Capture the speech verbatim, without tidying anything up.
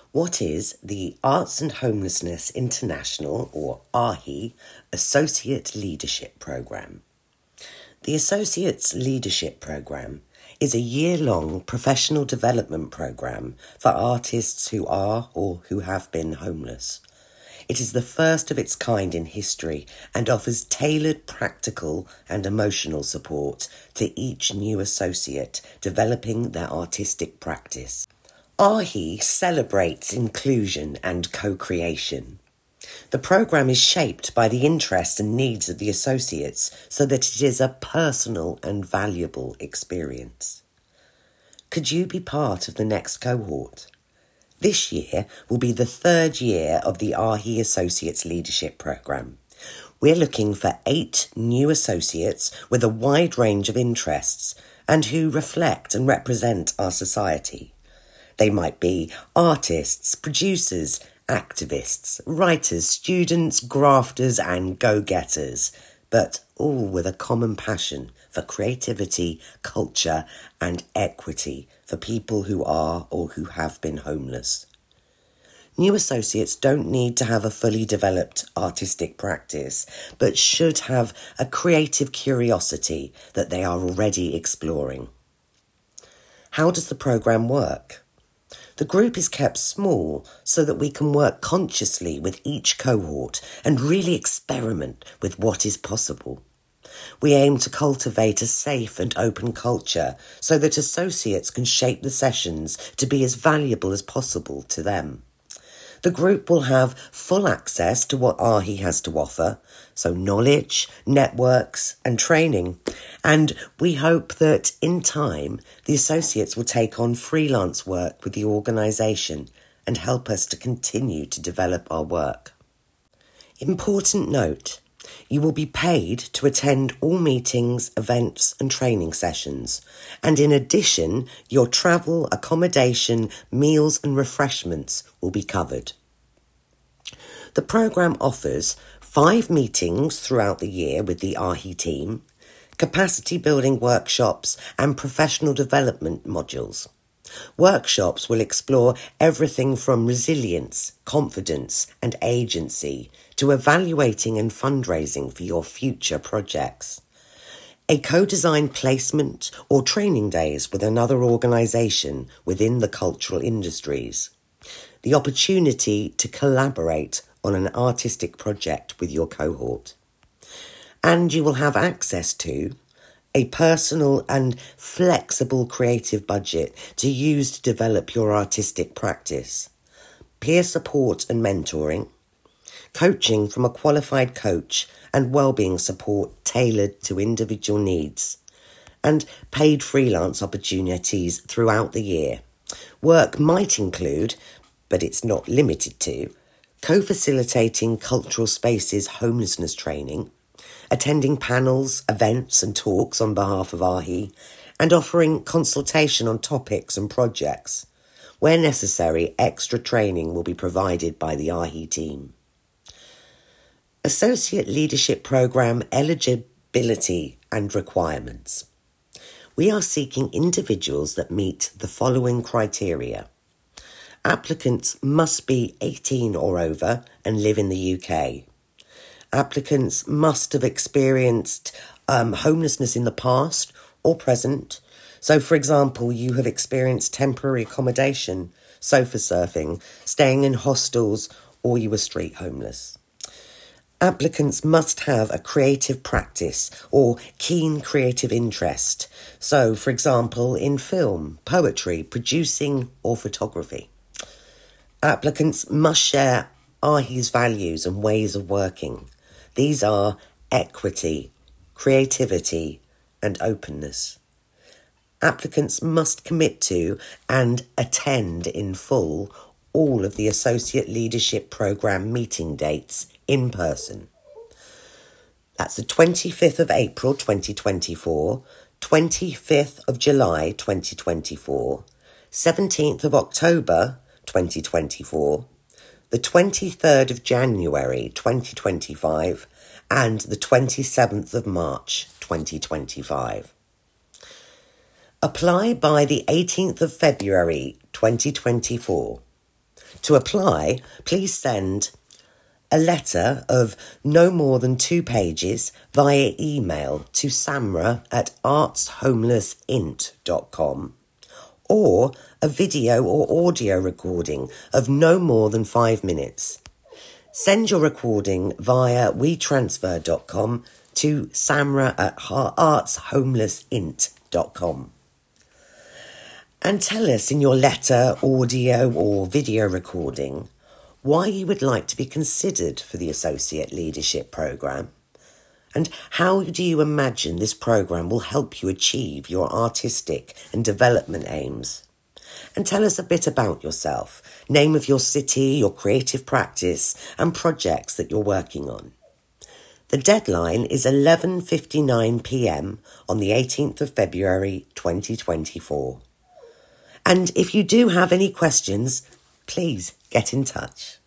What is the Arts and Homelessness International, or ARHI, Associate Leadership Programme? The Associates Leadership Programme is a year-long professional development programme for artists who are or who have been homeless. It is the first of its kind in history and offers tailored practical and emotional support to each new associate developing their artistic practice. ARHI celebrates inclusion and co-creation. The programme is shaped by the interests and needs of the associates so that it is a personal and valuable experience. Could you be part of the next cohort? This year will be the third year of the ARHI Associates Leadership Programme. We're looking for eight new associates with a wide range of interests and who reflect and represent our society. They might be artists, producers, activists, writers, students, grafters and go-getters, but all with a common passion for creativity, culture and equity for people who are or who have been homeless. New associates don't need to have a fully developed artistic practice, but should have a creative curiosity that they are already exploring. How does the programme work? The group is kept small so that we can work consciously with each cohort and really experiment with what is possible. We aim to cultivate a safe and open culture so that associates can shape the sessions to be as valuable as possible to them. The group will have full access to what ARHI has to offer, so knowledge, networks and training. And we hope that in time, the associates will take on freelance work with the organisation and help us to continue to develop our work. Important note, you will be paid to attend all meetings, events and training sessions. And in addition, your travel, accommodation, meals and refreshments will be covered. The programme offers five meetings throughout the year with the ARHI team, capacity building workshops and professional development modules. Workshops will explore everything from resilience, confidence and agency to evaluating and fundraising for your future projects. A co-designed placement or training days with another organisation within the cultural industries. The opportunity to collaborate on an artistic project with your cohort. And you will have access to a personal and flexible creative budget to use to develop your artistic practice, peer support and mentoring, coaching from a qualified coach and wellbeing support tailored to individual needs, and paid freelance opportunities throughout the year. Work might include, but it's not limited to, co-facilitating cultural spaces homelessness training, attending panels, events and talks on behalf of ARHI, and offering consultation on topics and projects. Where necessary, extra training will be provided by the ARHI team. Associate Leadership Programme eligibility and requirements. We are seeking individuals that meet the following criteria. Applicants must be eighteen or over and live in the U K. Applicants must have experienced um, homelessness in the past or present. So, for example, you have experienced temporary accommodation, sofa surfing, staying in hostels, or you were street homeless. Applicants must have a creative practice or keen creative interest. So, for example, in film, poetry, producing, or photography. Applicants must share ARHI's values and ways of working. These are equity, creativity, and openness. Applicants must commit to and attend in full all of the Associate Leadership Programme meeting dates in person. That's the twenty-fifth of April twenty twenty-four, twenty-fifth of July twenty twenty-four, seventeenth of October twenty twenty-four, the twenty-third of January twenty twenty-five and the twenty-seventh of March twenty twenty-five. Apply by the eighteenth of February twenty twenty-four. To apply, please send a letter of no more than two pages via email to samra at artshomelessint dot com or a video or audio recording of no more than five minutes. Send your recording via we transfer dot com to samra at artshomelessint dot com. And tell us in your letter, audio or video recording why you would like to be considered for the Associate Leadership Programme, and how do you imagine this programme will help you achieve your artistic and development aims. And tell us a bit about yourself, name of your city, your creative practice and projects that you're working on. The deadline is eleven fifty-nine p m on the eighteenth of February twenty twenty-four. And if you do have any questions, please get in touch.